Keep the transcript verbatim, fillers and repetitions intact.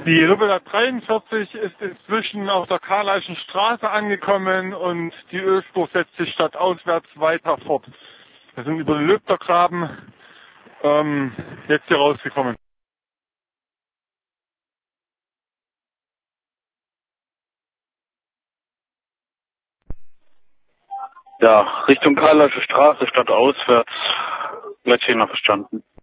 Die Lubbela dreiundvierzig ist inzwischen auf der Karleischen Straße angekommen und die Ölspur setzt sich stadtauswärts weiter fort. Wir sind über den Löbtergraben ähm, jetzt hier rausgekommen. Ja, Richtung Karleische Straße, stadtauswärts. Gleich noch verstanden.